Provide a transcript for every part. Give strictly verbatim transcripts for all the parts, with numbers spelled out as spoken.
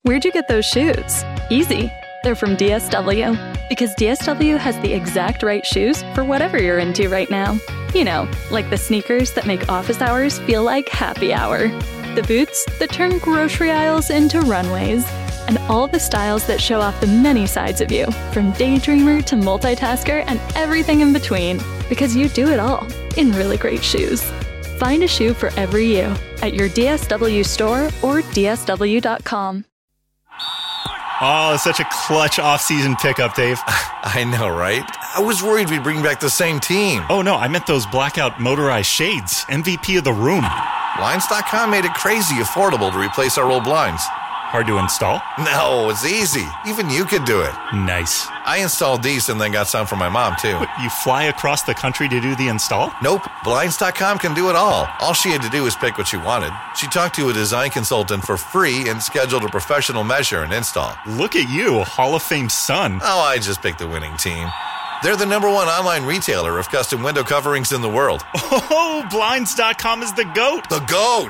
Where'd you get those shoes? Easy. They're from D S W. Because D S W has the exact right shoes for whatever you're into right now. You know, like the sneakers that make office hours feel like happy hour. The boots that turn grocery aisles into runways. And all the styles that show off the many sides of you, from daydreamer to multitasker and everything in between. Because you do it all in really great shoes. Find a shoe for every you at your D S W store or D S W dot com. Oh, such a clutch off-season pickup, Dave. I know, right? I was worried we'd bring back the same team. Oh, no, I meant those blackout motorized shades. M V P of the room. Blinds dot com made it crazy affordable to replace our old blinds. Hard to install? No, it's easy. Even you could do it. Nice. I installed these and then got some for my mom, too. What, you fly across the country to do the install? Nope. Blinds dot com can do it all. All she had to do was pick what she wanted. She talked to a design consultant for free and scheduled a professional measure and install. Look at you, Hall of Fame son. Oh, I just picked the winning team. They're the number one online retailer of custom window coverings in the world. Oh, Blinds dot com is the GOAT. The GOAT!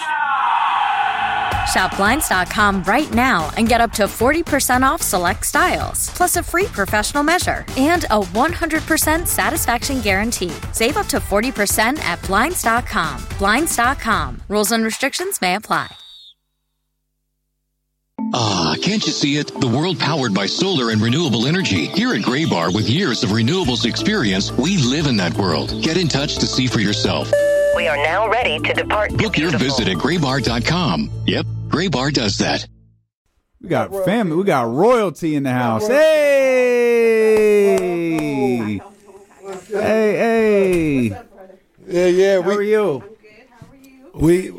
Shop Blinds dot com right now and get up to forty percent off select styles, plus a free professional measure and a one hundred percent satisfaction guarantee. Save up to forty percent at Blinds dot com. Blinds dot com. Rules and restrictions may apply. Ah, can't you see it? The world powered by solar and renewable energy. Here at Graybar, with years of renewables experience, we live in that world. Get in touch to see for yourself. We are now ready to depart. Book your visit at Graybar dot com. Yep, Graybar does that. We got family. We got royalty in the house. Hey! Hey, hey! Yeah, yeah. How we, are you? We.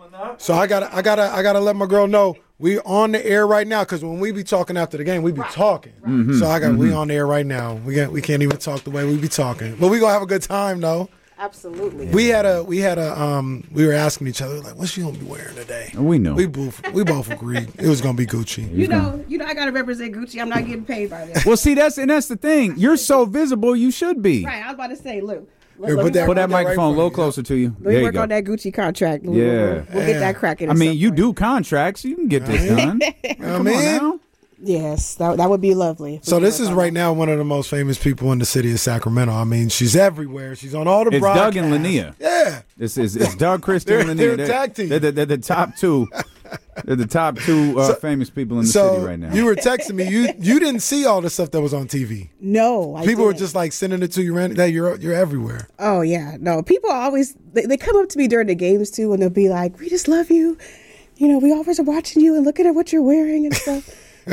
So I gotta, I gotta, I gotta let my girl know we on the air right now, because when we be talking after the game, we be talking. Mm-hmm, so I got, mm-hmm. we on the air right now. We can't, we can't even talk the way we be talking, but we gonna have a good time though. Absolutely. We had a, we had a, um, we were asking each other like, what's she gonna be wearing today? We knew. We both, we both agreed it was gonna be Gucci. You know, you know, I gotta represent Gucci. I'm not getting paid by that. Well, see, that's and that's the thing. You're so visible, you should be. Right. I was about to say, look. Here, put that, Put that right microphone a little you. closer to you. Let There me you work go. on that Gucci contract. We'll, Yeah. we'll, we'll get that cracking. I mean, you do contracts. You can get this done. Come I on mean, now. Yes, that that would be lovely. so this is right now one of the most famous people in the city of Sacramento. I mean, she's everywhere. She's on all the It's broadcasts. Doug and Linnea. Yeah. It's, it's, it's Doug, Christie, They're- and Linnea. they're a tag team. They're, they're, they're the top two. They're the top two uh, So- famous people in the so city right now. you were texting me. You you didn't see all the stuff that was on T V. No, I People were didn't. just like sending it to you. ran- That you're you're everywhere. Oh yeah, no. People are always they, they come up to me during the games too, and they'll be like, "We just love you. You know, we always are watching you and looking at what you're wearing and stuff."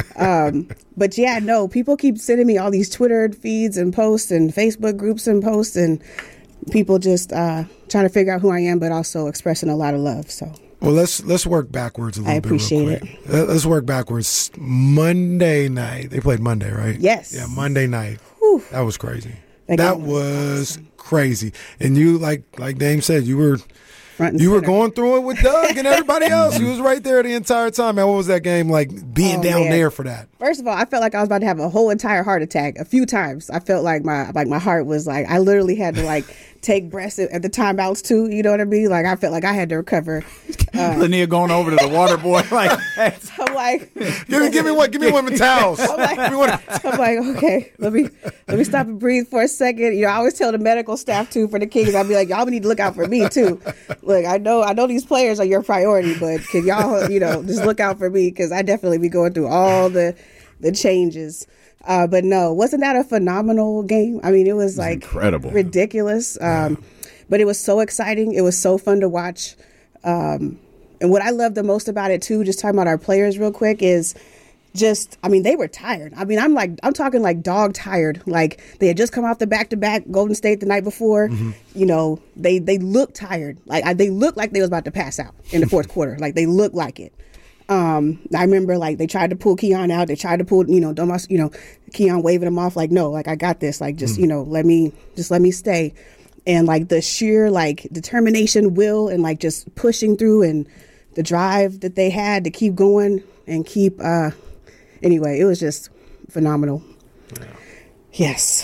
um, but yeah, no. People keep sending me all these Twitter feeds and posts and Facebook groups and posts, and people just uh, trying to figure out who I am, but also expressing a lot of love. So. Well, let's let's work backwards a little I bit. real appreciate quick. Let- Let's work backwards. Monday night. They played Monday, right? Yes. Yeah, Monday night. Whew. That was crazy. That That game was crazy. And you, like like Dame said, you were Front and you were center. going through it with Doug and everybody else. You was right there the entire time. Man, what was that game like? Being Oh, down man. there for that. First of all, I felt like I was about to have a whole entire heart attack a few times. I felt like my like my heart was like I literally had to like take breaths at, at the timeouts too. You know what I mean? Like I felt like I had to recover. Uh, Linnea going over to the water boy like, hey, I'm like, Give me give me one give me one of the towels. I'm like, Give me one of- I'm like, okay, let me let me stop and breathe for a second. You know, I always tell the medical staff too for the Kings. I'll be like, y'all need to look out for me too. Look, I know I know these players are your priority, but can y'all, you know, just look out for me because I definitely be going through all the the changes. Uh, but no, wasn't that a phenomenal game? I mean, it was like incredible. ridiculous. Um, but it was so exciting. It was so fun to watch. Um, and what I love the most about it too, just talking about our players real quick, is just, I mean, they were tired. I mean, I'm like, I'm talking like dog tired. Like they had just come off the back-to-back Golden State the night before. Mm-hmm. You know, they they looked tired. Like I, they looked like they was about to pass out in the fourth quarter. Like they looked like it. Um, I remember like they tried to pull Keon out. They tried to pull, you know, Domas, you know, Keon waving him off. Like, no, like I got this. Like, just, mm. you know, let me, just let me stay. And like the sheer like determination, will, and like just pushing through, and the drive that they had to keep going and keep, uh, anyway, it was just phenomenal. Yeah. Yes.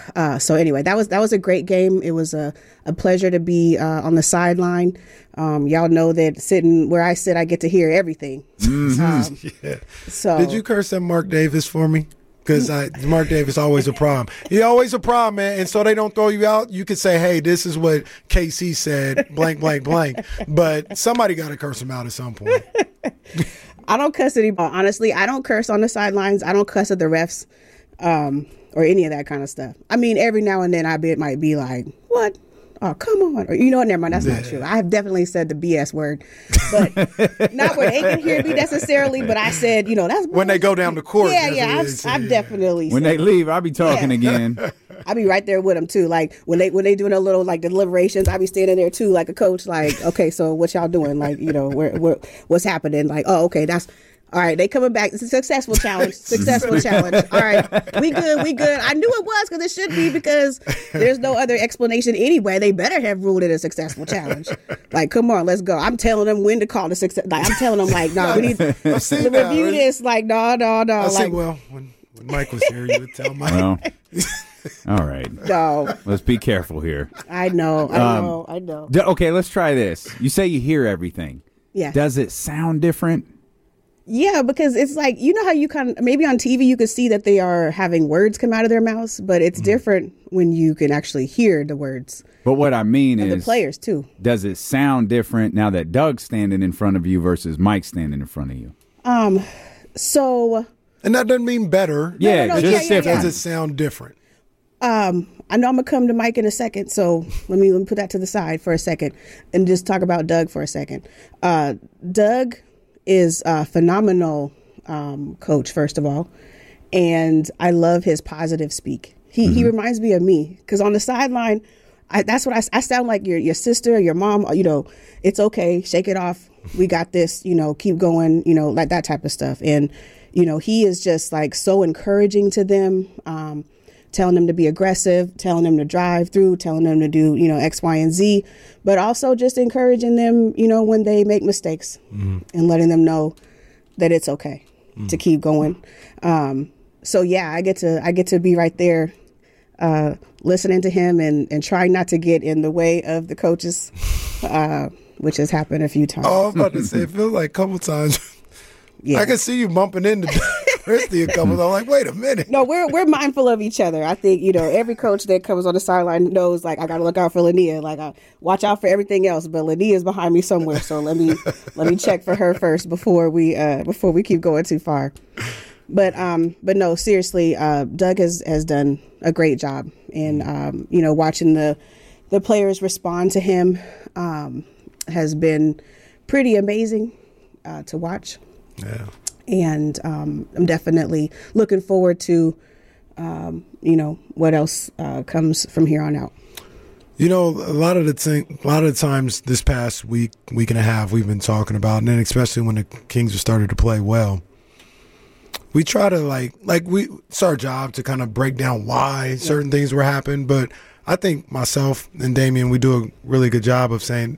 Uh, so anyway, that was that was a great game. It was a, a pleasure to be uh, on the sideline. Um, y'all know that sitting where I sit, I get to hear everything. Mm-hmm. Um, yeah. So did you curse at Mark Davis for me? Because Mark Davis always a problem. He always a problem, man. And so they don't throw you out. You could say, hey, this is what K C said, blank, blank, blank. But somebody got to curse him out at some point. I don't cuss anymore. Honestly, I don't curse on the sidelines. I don't cuss at the refs um, or any of that kind of stuff. I mean, every now and then I be, might be like, what? Oh, come on. Or, you know what? Never mind. That's yeah. not true. I have definitely said the B S word, but not where they can hear me necessarily. But I said, you know, that's when they go down the court. Yeah, yeah. I've, I've yeah. definitely When said they leave, I'll be talking yeah. again. I'll be right there with them too. Like when they when they doing a little like deliberations, I'll be standing there too, like a coach. Like, okay, so what y'all doing? Like, you know, where, where what's happening? Like, oh, okay, that's. All right, they coming back. It's a successful challenge. Successful challenge. All right, we good. We good. I knew it was because it should be because there's no other explanation anyway. They better have ruled it a successful challenge. Like, come on, let's go. I'm telling them when to call the success. Like, I'm telling them like, no, nah, we need to review that, this. Like, no, no, no. I like, see, well, when, when Mike was here, you would tell Mike. Well, all right. No. Let's be careful here. I know. I Um, know. I know. D- Okay, let's try this. You say you hear everything. Yeah. Does it sound different? Yeah, because it's like, you know how you kind of, maybe on T V you could see that they are having words come out of their mouths, but it's mm-hmm. different when you can actually hear the words. But what I mean and is, the players too. Does it sound different now that Doug's standing in front of you versus Mike standing in front of you? Um, so. And that doesn't mean better. Yeah, no, no, just yeah, yeah, different. Does it sound different? Um, I know I'm gonna come to Mike in a second, so let me let me put that to the side for a second and just talk about Doug for a second. Uh, Doug is a phenomenal um, coach, first of all, and I love his positive speak. He mm-hmm. he reminds me of me because on the sideline, I, that's what I, I sound like your your sister, your mom. You know, it's okay, shake it off. We got this. You know, keep going. You know, like that type of stuff. And you know, he is just like so encouraging to them. Um, telling them to be aggressive, telling them to drive through, telling them to do, you know, X, Y, and Z, but also just encouraging them, you know, when they make mistakes mm-hmm. and letting them know that it's okay mm-hmm. to keep going. Um, so yeah, I get to, I get to be right there, uh, listening to him and, and trying not to get in the way of the coaches, uh, which has happened a few times. Oh, I was about to say, it feels like a couple times. Yeah. I can see you bumping into Christy a couple. I'm like, wait a minute. No, we're we're mindful of each other. I think, you know, every coach that comes on the sideline knows, like, I got to look out for Lania. Like, I watch out for everything else, but Lania is behind me somewhere. So let me let me check for her first before we uh, before we keep going too far. But um, but no, seriously, uh, Doug has has done a great job, and um, you know, watching the the players respond to him um, has been pretty amazing uh, to watch. Yeah. And um, I'm definitely looking forward to, um, you know, what else uh, comes from here on out. You know, a lot of the thing, a lot of the times this past week, week and a half, we've been talking about, and then especially when the Kings have started to play well, we try to like, like we, it's our job to kind of break down why yeah. certain things were happening. But I think myself and Damian, we do a really good job of saying,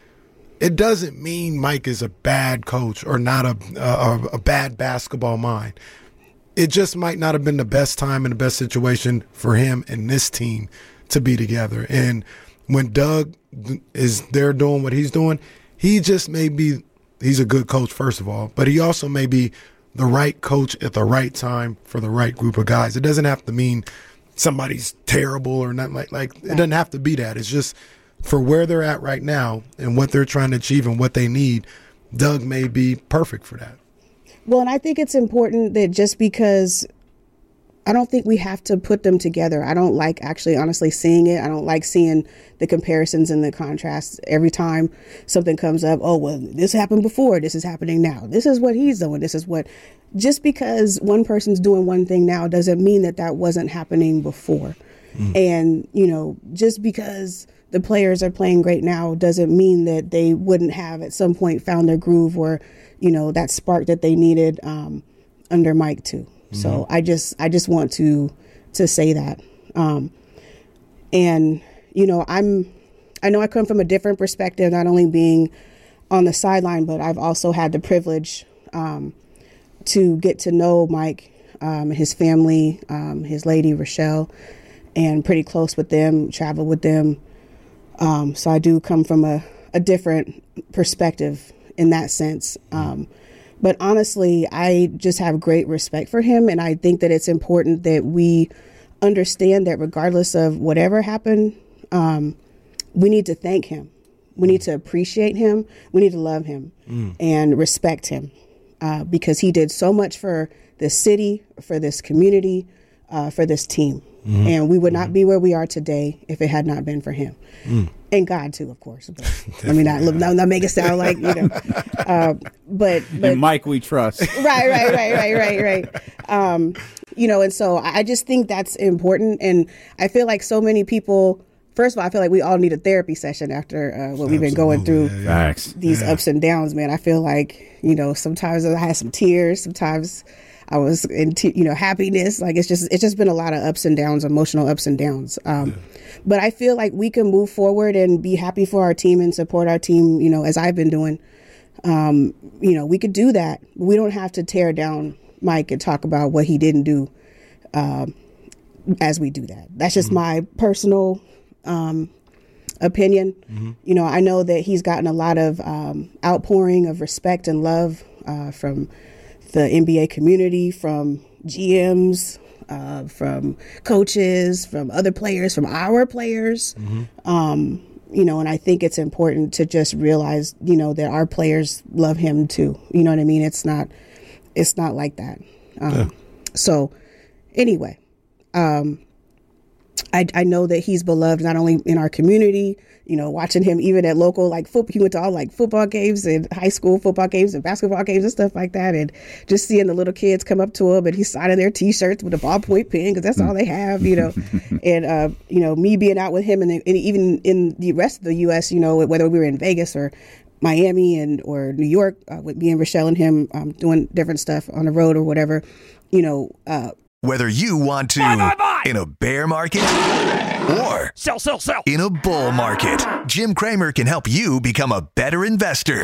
it doesn't mean Mike is a bad coach or not a, a a bad basketball mind. It just might not have been the best time and the best situation for him and this team to be together. And when Doug is there doing what he's doing, he just may be – he's a good coach, first of all, but he also may be the right coach at the right time for the right group of guys. It doesn't have to mean somebody's terrible or nothing like, like it doesn't have to be that. It's just – for where they're at right now and what they're trying to achieve and what they need, Doug may be perfect for that. Well, and I think it's important that just because I don't think we have to put them together. I don't like actually honestly seeing it. I don't like seeing the comparisons and the contrasts every time something comes up. Oh, well, this happened before. This is happening now. This is what he's doing. This is what, just because one person's doing one thing now doesn't mean that that wasn't happening before. Mm. And, you know, just because the players are playing great now doesn't mean that they wouldn't have at some point found their groove or, you know, that spark that they needed um, under Mike too. Mm-hmm. So I just I just want to to say that. Um, and, you know, I'm I know I come from a different perspective, not only being on the sideline, but I've also had the privilege um, to get to know Mike, um, his family, um, his lady, Rochelle. and pretty close with them, travel with them. Um, so I do come from a, a different perspective in that sense. Um, but honestly, I just have great respect for him. And I think that it's important that we understand that regardless of whatever happened, um, we need to thank him. We need to appreciate him. We need to love him mm. and respect him uh, because he did so much for this city, for this community, uh, for this team. Mm-hmm. And we would not be where we are today if it had not been for him. Mm. And God, too, of course. But, I mean, not, not, not make it sound like, you know. Uh, but, but and Mike, we trust. Right, right, right, right, right, right. Um, you know, and so I just think that's important. And I feel like so many people, first of all, I feel like we all need a therapy session after uh, what Absolutely. we've been going through. Yeah, yeah. These yeah. ups and downs, man. I feel like, you know, sometimes I had some tears, sometimes I was in, te- you know, happiness. Like it's just, it's just been a lot of ups and downs, emotional ups and downs. Um, yeah. But I feel like we can move forward and be happy for our team and support our team, you know, as I've been doing. Um, you know, we could do that. We don't have to tear down Mike and talk about what he didn't do um, as we do that. That's just mm-hmm. my personal um, opinion. Mm-hmm. You know, I know that he's gotten a lot of um, outpouring of respect and love uh, from the N B A community, from G Ms, uh, from coaches, from other players, from our players. Mm-hmm. Um, you know, and I think it's important to just realize, you know, that our players love him too. You know what I mean? It's not, it's not like that. Um, yeah. So anyway, um, I, I know that he's beloved not only in our community, you know, watching him even at local, like football, he went to all like football games and high school football games and basketball games and stuff like that. And just seeing the little kids come up to him and he's signing their T-shirts with a ballpoint pen because that's all they have, you know. and, uh, you know, me being out with him and, and even in the rest of the U S, you know, whether we were in Vegas or Miami and or New York uh, with me and Rochelle and him um, doing different stuff on the road or whatever, you know, uh, whether you want to buy, buy, buy. in a bear market or sell, sell, sell in a bull market, Jim Cramer can help you become a better investor.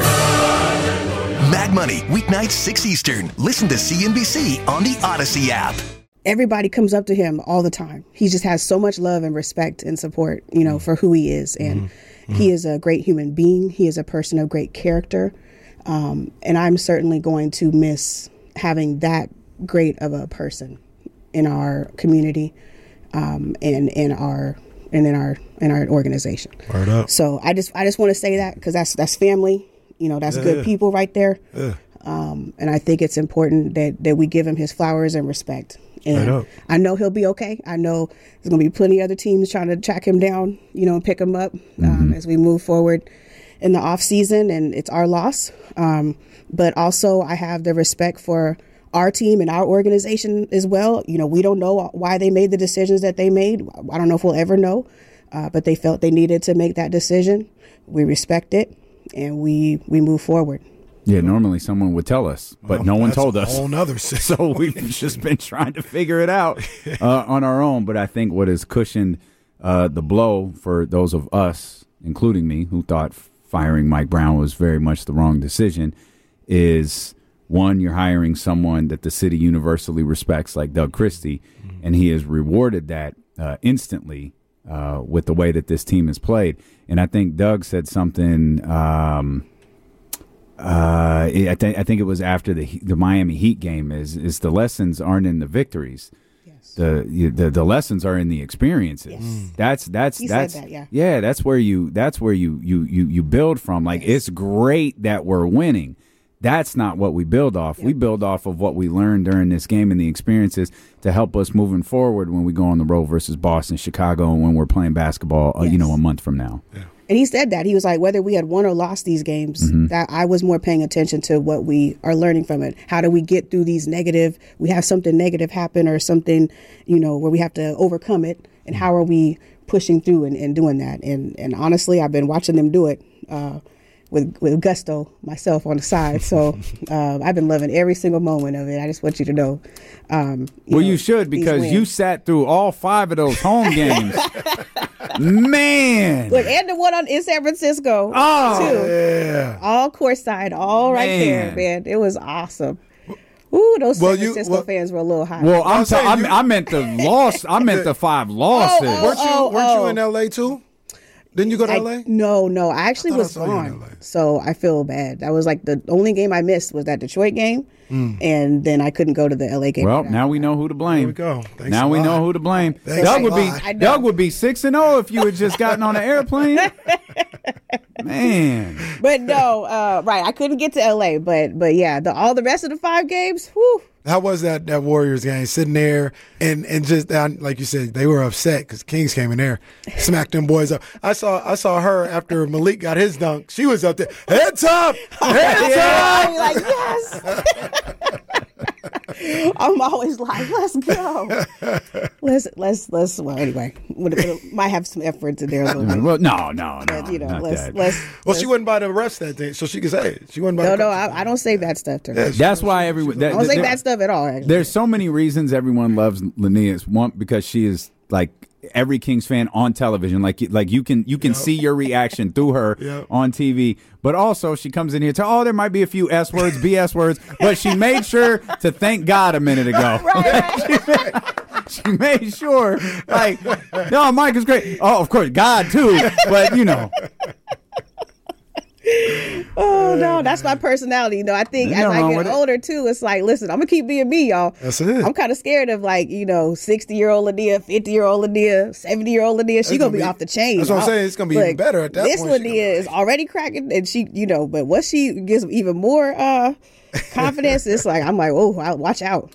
Mad Money, weeknights six Eastern. Listen to C N B C on the Odyssey app. Everybody comes up to him all the time. He just has so much love and respect and support, you know, for who he is. And mm-hmm. he is a great human being. He is a person of great character. Um, and I'm certainly going to miss having that great of a person in our community, um, and in our and in our in our organization. Word up. So I just I just want to say that because that's that's family. You know, that's yeah, good yeah. people right there. Yeah. Um, and I think it's important that that we give him his flowers and respect. And right I know he'll be okay. I know there's going to be plenty of other teams trying to track him down, you know, and pick him up um, mm-hmm. as we move forward in the off season. And it's our loss. Um, but also I have the respect for our team and our organization as well. You know, we don't know why they made the decisions that they made. I don't know if we'll ever know, uh, but they felt they needed to make that decision. We respect it, and we we move forward. Yeah, normally someone would tell us, but well, no one told us. A whole nother so we've just been trying to figure it out uh, on our own. But I think what has cushioned uh, the blow for those of us, including me, who thought firing Mike Brown was very much the wrong decision, is one, you're hiring someone that the city universally respects, like Doug Christie, mm-hmm. and he has rewarded that uh, instantly uh, with the way that this team has played. And I think Doug said something. Um, uh, I think I think it was after the the Miami Heat game. Is is the lessons aren't in the victories. Yes. The the the lessons are in the experiences. Yes. Mm. That's that's he that's said that, yeah. yeah. That's where you that's where you you you you build from. Like yes. It's great that we're winning. That's not what we build off. Yep. We build off of what we learned during this game and the experiences to help us moving forward when we go on the road versus Boston, Chicago, and when we're playing basketball, yes. uh, you know, a month from now. Yeah. And he said that. He was like, whether we had won or lost these games, mm-hmm. that I was more paying attention to what we are learning from it. How do we get through these negative, we have something negative happen or something, you know, where we have to overcome it. And how are we pushing through and, and doing that? And and honestly, I've been watching them do it. Uh, With, with gusto myself on the side. So uh, I've been loving every single moment of it. I just want you to know. Um, you well, know, you should, because you sat through all five of those home games. Man. Look, and the one on, in San Francisco. Oh, too. Yeah. All courtside, all right man. there, man. It was awesome. Ooh, those Well, San you- Francisco well- fans were a little high. Well, I'm, I'm saying ta- you- I'm I meant the loss. I meant the five losses. Oh, Weren't you oh, weren't oh. you in L A too? Didn't you go to I- L A? No, no. I actually I thought was I saw you in gone, L A. so I feel bad. That was like the only game I missed was that Detroit game, and then I couldn't go to the L A game. Well, right now after we that. know who to blame. There we go. Thanks now a we lot. know who to blame. Thanks Doug a would lot. I be know. Doug would be six and zero if you had just gotten on an airplane. Man, But no, uh, right. I couldn't get to L A, but but yeah, the all the rest of the five games, whew. How was that that Warriors game? Sitting there and and just uh, like you said, they were upset because Kings came in there, smacked them boys up. I saw I saw her after Malik got his dunk. She was up there, heads up, heads I'm up. like, yes. I'm always like, let's go. Let's let's let's. Well, anyway, would, would, might have some efforts in there a little bit. well, no, no, no, But, you know, not let's that. let's. Well, let's- she wasn't by the refs that day, so she could say it. She wasn't by No, the no, coaches. I, I don't say bad stuff to her. That's why everyone. I don't say bad stuff at all. Actually. There's so many reasons everyone loves Linnea. One, because she is like every Kings fan on television. Like like you can you can see your reaction through her Yep. on T V. But also she comes in here to oh there might be a few S words, B S words, but she made sure to thank God a minute ago. Right, right. She made sure like no Mike is great. Oh of course God too, but you know. Oh no, that's my personality. You know, I think Ain't as nothing I wrong with get it. older too, it's like, listen, I'm gonna keep being me, y'all. That's it. I'm kind of scared of like, you know, sixty year old Linnea, fifty year old Linnea, seventy year old Linnea. She It's gonna, gonna be, be- off the chain. that's what I'm I'll- saying. It's gonna be even look, better at that This point. She gonna Linnea is already cracking, and she, you know, but once she gives even more uh confidence, it's like I'm like, oh, I'll- watch out.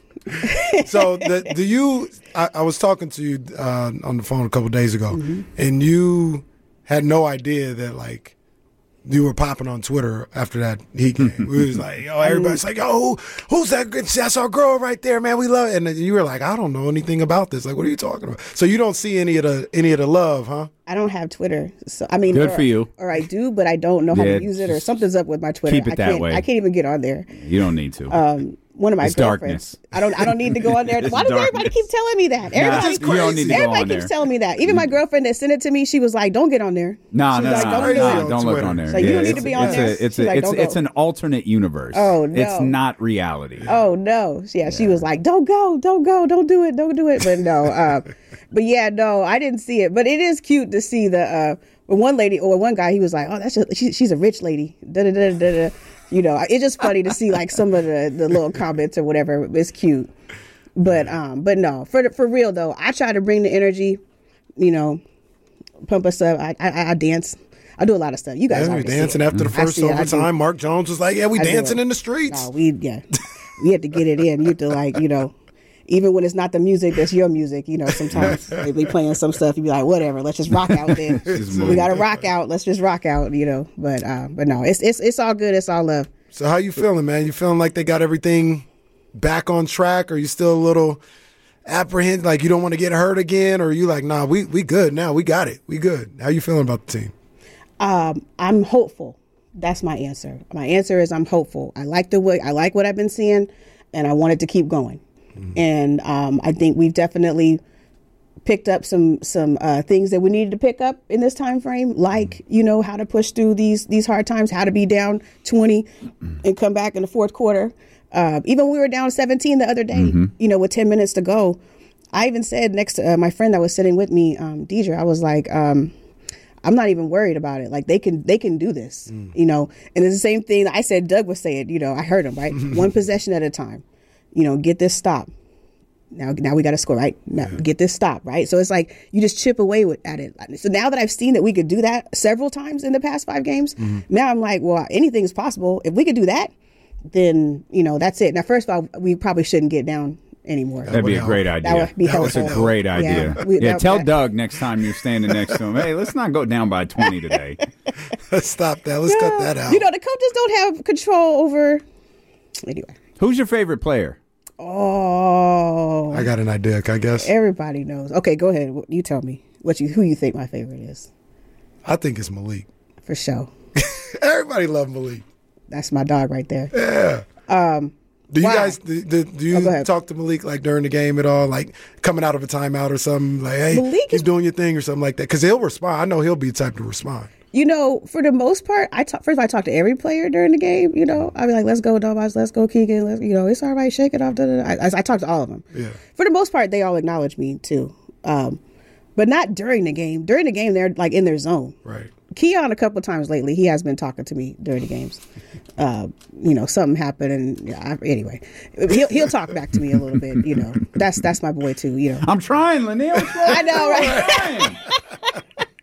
So, the, do you? I, I was talking to you uh, on the phone a couple days ago, Mm-hmm. and you had no idea that like you were popping on Twitter after that Heat game. It was like, yo, everybody's like, yo, who, who's that? good- That's our girl right there, man. We love it. And then you were like, I don't know anything about this. Like, what are you talking about? So you don't see any of the any of the love, huh? I don't have Twitter, so I mean, Good or, for you. Or I do, but I don't know how Yeah, to use it, or just something's up with my Twitter. keep it I that can't, way. I can't even get on there. You don't need to. Um, one of my It's girlfriends. darkness. I don't. I don't need to go on there. It's Why does everybody darkness. keep telling me that? Everybody, you don't need to go everybody on keeps there. telling me that. Even my girlfriend that sent it to me, she was like, "Don't get on there." No, She no, was no, like, no, "Don't do no, it." on don't look Twitter. on there. So you don't need it's- to be on it's there? A, it's She's a, like, it's, "Don't it's go." an alternate universe. Oh, no. It's not reality. Oh no! Yeah, she was like, "Don't go, don't go, don't do it, don't do it." But no, uh, but yeah, no, I didn't see it. But it is cute to see the uh, one lady or one guy. He was like, "Oh, that's just, she, she's a rich lady." Da da da da da. You know, it's just funny to see like some of the, the little comments or whatever. It's cute. But um, but no, for for real though, I try to bring the energy. You know, pump us up. I I, I dance. I do a lot of stuff. You guys Yeah, we already see dancing it. after the I first see it. I do. overtime. Mark Jones was like, yeah, we I do dancing it. in the streets. No, we yeah, we have to get it in. You have to like you know, even when it's not the music that's your music. You know, sometimes they be playing some stuff. You be like, whatever, let's just rock out. Then we got to rock out. Let's just rock out. You know, but uh, but no, it's it's it's all good. It's all love. So how you feeling, man? You feeling like they got everything back on track, or you still a little apprehensive, like you don't want to get hurt again, or you like, nah, we we good now, we got it, we good. How you feeling about the team? Um, I'm hopeful. That's my answer. My answer is I'm hopeful. I like the way I like what I've been seeing, and I want it to keep going. Mm-hmm. And um, I think we've definitely picked up some some uh, things that we needed to pick up in this time frame, like you know how to push through these these hard times, how to be down twenty and come back in the fourth quarter. Uh, even when we were down seventeen the other day, mm-hmm. you know, with ten minutes to go, I even said next to uh, my friend that was sitting with me, um, Deidre, I was like, um, I'm not even worried about it. Like they can they can do this, mm. you know. And it's the same thing I said Doug was saying. You know, I heard him right, one possession at a time. You know, get this stop. Now, now we got to score, right? Now, yeah. Get this stop, right? So it's like you just chip away with, at it. So now that I've seen that we could do that several times in the past five games, mm-hmm. now I'm like, well, anything is possible. If we could do that, then, you know, that's it. Now, first of all, we probably shouldn't get down anymore. That'd be a great idea. That would be That's helpful. a great idea. Yeah, we, yeah that, tell that, Doug next time you're standing next to him, hey, let's not go down by twenty today. Let's stop that. Let's yeah. cut that out. You know, the coaches don't have control over. Anyway. Who's your favorite player? Oh, I got an idea, I guess. Everybody knows. Okay, go ahead. You tell me what you who you think my favorite is. I think it's Malik. For sure. Everybody love Malik. That's my dog right there. Yeah. Um, do you why? guys do, do, do you oh, talk to Malik like during the game at all, like coming out of a timeout or something? Like, hey, Malik keep is, doing your thing or something like that. Because he'll respond. I know he'll be the type to respond. You know, for the most part, I talk, first of all, I talk to every player during the game. You know, I'll be like, let's go, Domas, let's go, Keegan. Let's, you know, it's all right, shake it off. Da, da, da. I, I, I talk to all of them. Yeah. For the most part, they all acknowledge me, too. Um, but not during the game. During the game, they're like in their zone. Right. Keon, a couple of times lately, he has been talking to me during the games. Uh, you know, something happened, and yeah, I, anyway, he'll he'll talk back to me a little bit. You know, that's that's my boy too. You know, I'm trying, Lanier. I know, right?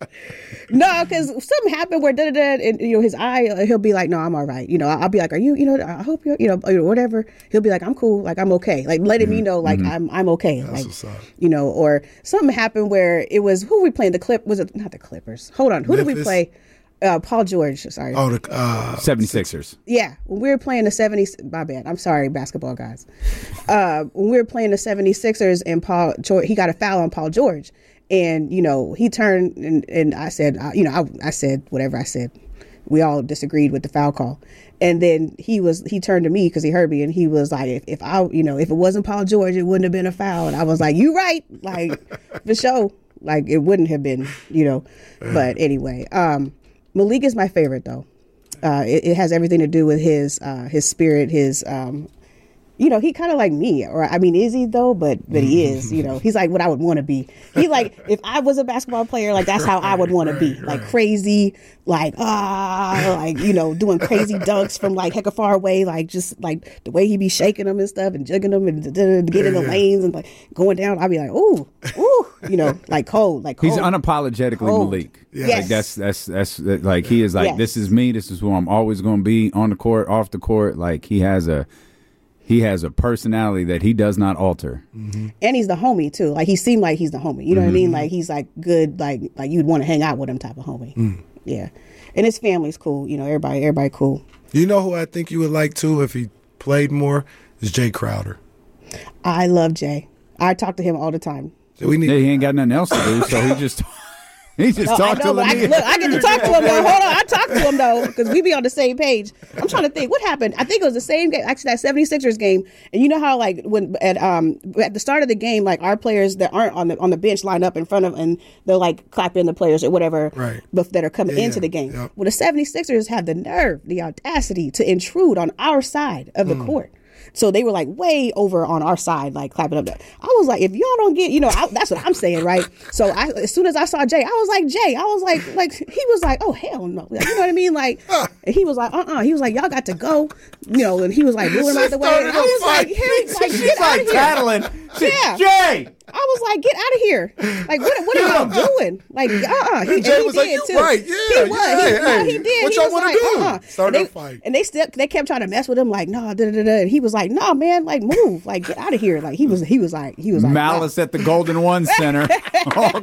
No, because something happened where da da da, and you know his eye, uh, he'll be like, "No, I'm all right." You know, I'll be like, "Are you?" You know, I hope you're, you know, or whatever. He'll be like, "I'm cool, like I'm okay," like letting mm-hmm. me know, like mm-hmm. I'm I'm okay, That's like what's up. you know. Or something happened where it was who were we playing? The Clip was it not the Clippers? Hold on, who Memphis? did we play? Uh, Paul George, sorry. Oh, the uh, seventy-sixers. Yeah, when we were playing the seventies, my bad. I'm sorry, basketball guys. Uh, when we were playing the seventy-sixers and Paul George, he got a foul on Paul George. And, you know, he turned and, and I said, uh, you know, I, I said whatever I said. We all disagreed with the foul call. And then he was he turned to me because he heard me and he was like, if, if I, you know, if it wasn't Paul George, it wouldn't have been a foul. And I was like, you right. Like, for sure. Like, it wouldn't have been, you know. But anyway, um, Malik is my favorite, though. Uh, it, it has everything to do with his uh, his spirit, his um, you know, he kind of like me, or I mean, is he though? But but he is, you know, he's like what I would want to be. He like if I was a basketball player, like that's how I would want to be, like crazy, like ah, like you know, doing crazy dunks from like heck far away, like just like the way he be shaking them and stuff and jugging them and get in the lanes and like going down. I'd be like, ooh, ooh, you know, like cold, like cold. He's unapologetically cold. Malik. Yes. Like that's that's that's like he is like Yes. this is me. This is who I'm always going to be on the court, off the court. Like he has a. He has a personality that he does not alter. Mm-hmm. And he's the homie too. Like he seemed like he's the homie. You know mm-hmm. what I mean? Like he's like good, like like you'd want to hang out with him type of homie. Mm. Yeah. And his family's cool. You know, everybody everybody cool. You know who I think you would like too if he played more is Jay Crowder. I love Jay. I talk to him all the time. So we need yeah, he ain't got nothing else to do, so he just he just no, talked I know, to but I, Lanier. look, I get to talk to him though. Hold on, I talk to him though because we be on the same page. I'm trying to think what happened. I think it was the same game, actually that seventy-sixers game. And you know how like when at um at the start of the game, like our players that aren't on the on the bench line up in front of and they'll like clap in the players or whatever, right? But that are coming yeah, into yeah. the game. Yep. Well, the seventy-sixers have the nerve, the audacity to intrude on our side of the mm. court. So they were like way over on our side, like clapping up. I was like, if y'all don't get, you know, I, that's what I'm saying, right? So I, as soon as I saw Jay, I was like, Jay, I was like, like he was like, oh hell no, you know what I mean? Like, and he was like, uh, uh he was like, y'all got to go, you know, and he was like moving out the way. And I was like, Harry, like get out of here. Tattling. Yeah, Jay. I was like, get out of here. Like, what, what are y'all doing? Like, uh uh He, and Jay he was did like, you too. right, yeah. He was. Yeah, he, hey, no, hey, he did. what he y'all was want like, to do? uh-uh. Started and a fight. And they still, they kept trying to mess with him, like, no, da da da. And he was like, no, man, like, move. Like, get out of here. Like, he was, he was like, he was like, Malice no. at the Golden One Center. Oh,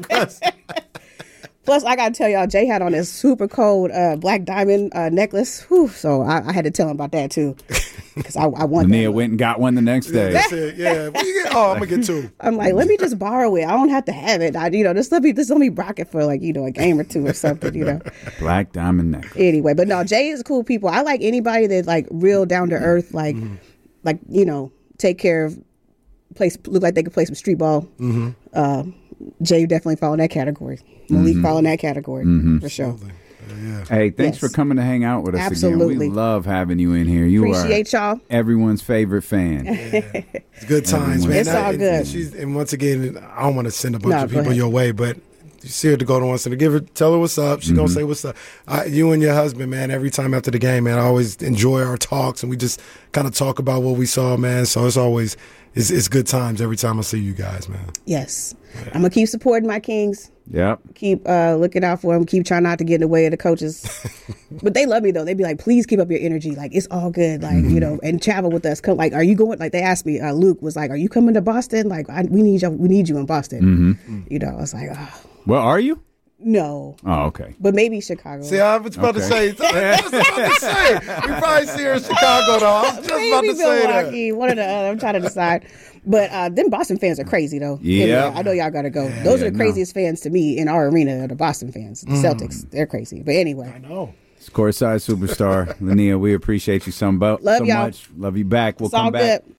Plus, I gotta tell y'all, Jay had on this super cold uh, black diamond uh, necklace. Whew, so I, I had to tell him about that too, because I, I want. Nia went and got one the next day. That's it. Yeah. What you get? Oh, I'm gonna get two. I'm like, let me just borrow it. I don't have to have it. I, you know, just let me just let me rock it for like you know a game or two or something. You know. Black diamond necklace. Anyway, but no, Jay is cool people. I like anybody that's like real down to earth, like mm-hmm. like you know, take care of, place look like they could play some street ball. Mm-hmm. Uh, Jay definitely fall in that category. Malik mm-hmm. fall in that category mm-hmm. for sure. Yeah. Hey, thanks yes. for coming to hang out with us Absolutely. again. We love having you in here. You Appreciate are y'all. everyone's favorite fan. Yeah. It's good times, man. It's all and, good. And, she's, and once again, I don't want to send a bunch no, of people ahead. your way, but you see her to go to once and give her, tell her what's up. She's mm-hmm. gonna say what's up. I, you and your husband, man. Every time after the game, man, I always enjoy our talks and we just kind of talk about what we saw, man. So it's always it's, it's good times every time I see you guys, man. Yes, yeah. I'm gonna keep supporting my Kings. Yep. Keep uh, looking out for them. Keep trying not to get in the way of the coaches. But they love me though. They be like, please keep up your energy. Like it's all good. Like mm-hmm. you know, and travel with us. Come, like, are you going? Like they asked me. Uh, Luke was like, are you coming to Boston? Like I, we need you. We need you in Boston. Mm-hmm. You know, I was like, oh. Well, are you? No. Oh, okay. But maybe Chicago. See, I was about okay. to say. I was about to say. You probably see her in Chicago, though. I was just maybe about to say Milwaukee, that. One or the other. I'm trying to decide. But uh, them Boston fans are crazy, though. Yeah. Anyway, I know y'all got to go. Yeah, Those yeah, are the craziest no. fans to me in our arena are the Boston fans. The mm. Celtics. They're crazy. But anyway. I know. It's Courtside Superstar. Lania, we appreciate you so, bo- Love so y'all. much. Love you back. We'll it's come all back. Good.